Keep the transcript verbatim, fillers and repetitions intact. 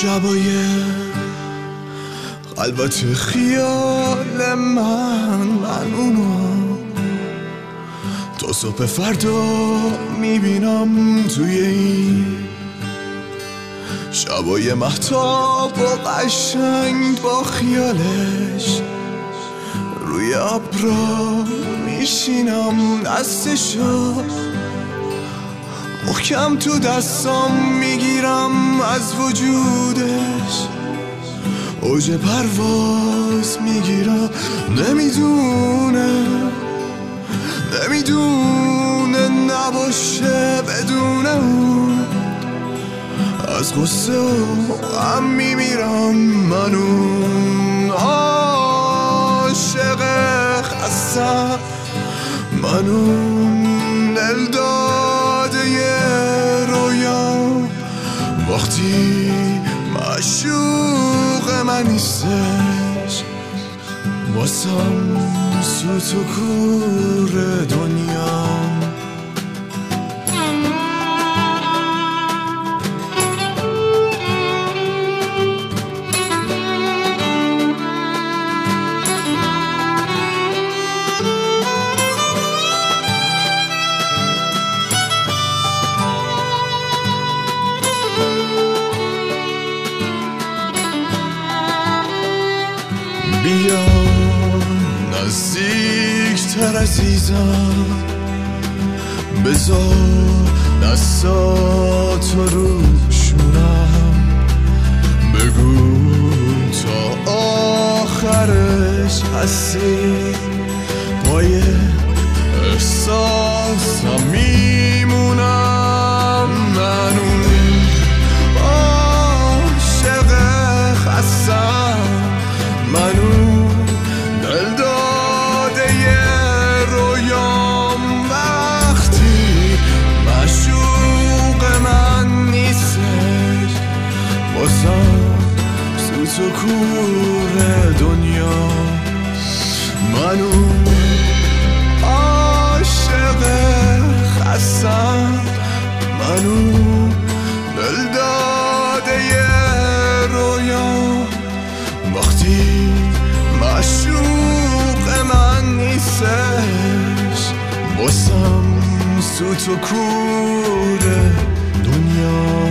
شبای البته خیال من من اونو تا صبح فردا میبینم توی این شبای مهتاب و قشنگ با خیالش روی ابرا میشینم دستشو محکم تو دستام میگیرم از وجودش اوج پرواز میگیرم نمیدونه نمیدونه نباشه بدون اون از غصه و غم میمیرم من اون عاشق خستم من اون دل داده یه رویا وقتی معشوق من نیستش واسم سوت و کور دنیا بیا نزدیکتر عزیزم بذار دستاتو روشونم بگو تا آخرش هستی پای احساسم میمونم من اون عاشق خستم من اون دل داده یه رویام وقتی معشوق من نیستش واسم سوت و کور دنیا من اون عاشق خستم من اون دل داده یه رویام وقتی معشوق من نیستش واسم سوت و کور دنیا